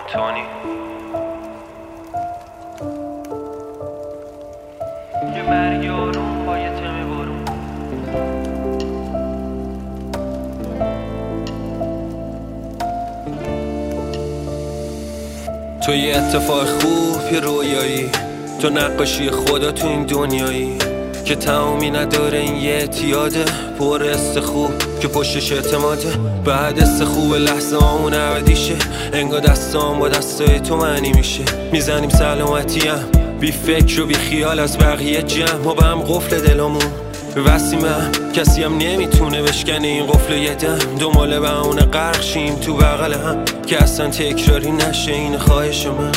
تونی یه مرگ آروم با یه تم بارون. تو یه اتفاق خوب، یه رویایی، تو نقاشی خدا تو این دنیایی که تمامی نداره. این یه اعتیاده پر است خوب که پشتش اعتماده. بعد است خوب لحظه همون عبدیشه، انگار دستام با دستای تو معنی میشه. میزنیم سلامتیم بی فکر و بی خیال از بقیه جمع. ما به هم قفل دلامون وسیمم، کسی هم نمیتونه بشکنه این قفل یه دم. دنباله بهونه غرق شیم تو بغل هم که اصلا تکراری نشه. این خواهش من،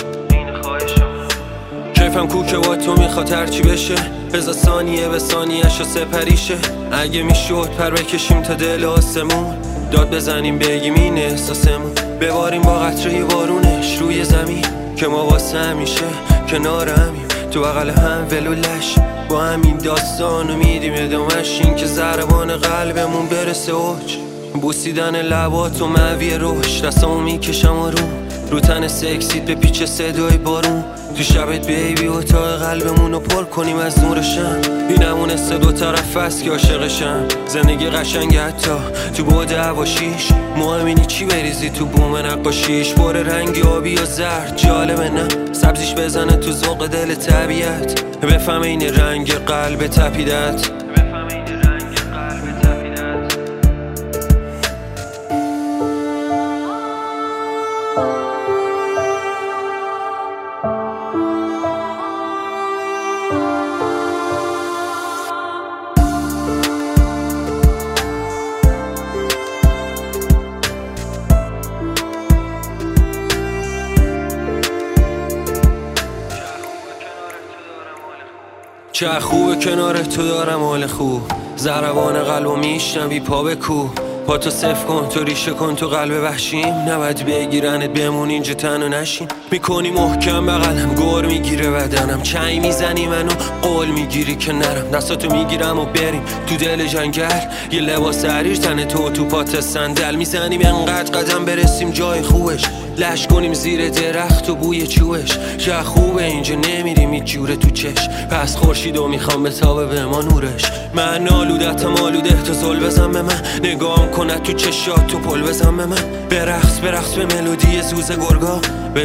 کیفم کوکه با تو میخواد هرچی بشه. بذار ثانیه به ثانیه‌اش و سپریشه. اگه میشد پر بکشیم تا دل آسمون، داد بزنیم بگیم این احساسمون. بباریم با قطره بارونش روی زمین که ما واسه همیشه کنار همیم، تو بغل هم ولولش. با همین داستانو میدیم ادامش، این که ضربان قلبمون برسه اوج. بوسیدن لبات و معوی روش، دستامو میکشم رو تن سکسیت به پیچ صدای بارون. تو شبت بیبی اتاق قلبمونو پر کنیم از نورشم. اینمونه سه دو طرف هست که عاشقشم. زندگی قشنگه حتی تو بعد هواشیش. مهم اینه چی بریزی تو بوم نقاشیش. پر رنگی آبی و زرد جالبه نه، سبزیش بزنه تو ذوق دل طبیعت. بفهم این رنگ قلب تپیدت. چه خوبه کنار تو دارم حال خوب. ضربان قلبو میشنوی پا به کو. پا تو صف کن، تو ریشه کن تو قلب وحشیم. نباید بگیرنت بمون اینجا تنها نشین. میکنی محکم بغلم، گر میگیره بدنم. چنگ میزنی منو قول میگیری که نرم. دستاتو میگیرم و بریم تو دل جنگل. یه لباس حریر تن تو پات صندل. میزنیم انقدر قدم برسیم جای خوبش. لش کنیم زیر درخت و بوی چوبش. چه خوبه اینجا نمیریم هیچ جوره تو چش. پس خورشیدو میخوام بتابه به ما نورش. من آلودتم آلوده تو زل بزن به من. نگام کنه تو چشات تو پل بزن به من. برقص به ملودی زوز گرگا.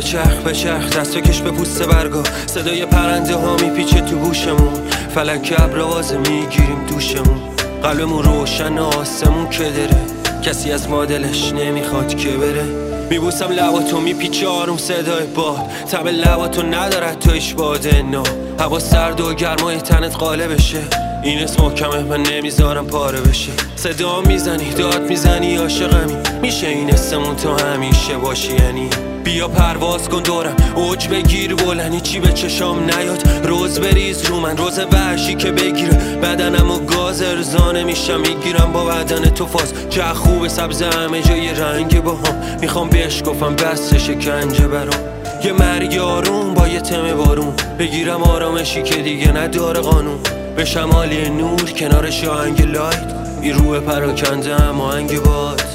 بچرخ دستو کش به پوست برگا. صدای پرنده ها میپیچه تو گوشمون. فلک ابرواز میگیریم دوشمون. قلبمون روشن آسمون که داره. کسی از ما دلش نمیخواد که بره. میبوسم لباتو میپیچه آروم صدای باد. تب لباتو ندارد تو ایش باده نا. هوا سرد و گرمای تنت قاله بشه. این اسم محکمه من نمیذارم پاره بشه. صدا میزنی داد میزنی عاشقمی. میشه این اسمون تو همیشه باشی یعنی. بیا پرواز کن دورم اوج بگیر بلندی. چی به چشام نیاد روز بریز رو من. روز وحشی که بگیره بدنم و گاز ارزانه میشم. میگیرم با بدن تو فاز. چه خوب سبز همه جای رنگ با هم. میخوام بشکفم بس شکنجه برام. یه مرگ آروم با یه تم بارون. بگیرم آرامشی که دیگه نداره قانون. به شمالی نور کنارش آهنگ لایت. این روح پراکنده هم آهنگ باد.